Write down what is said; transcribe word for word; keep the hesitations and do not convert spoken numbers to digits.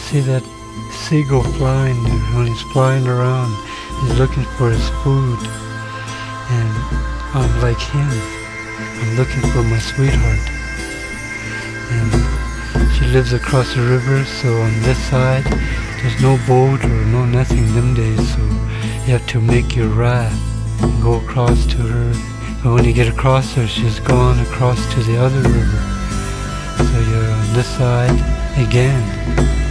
see that seagull flying there. When he's flying around, he's looking for his food. And I'm like him. I'm looking for my sweetheart. And she lives across the river, so on this side, there's no boat or no nothing them days, so you have to make your raft and go across to her. But when you get across her, she's gone across to the other river. So you're on this side again.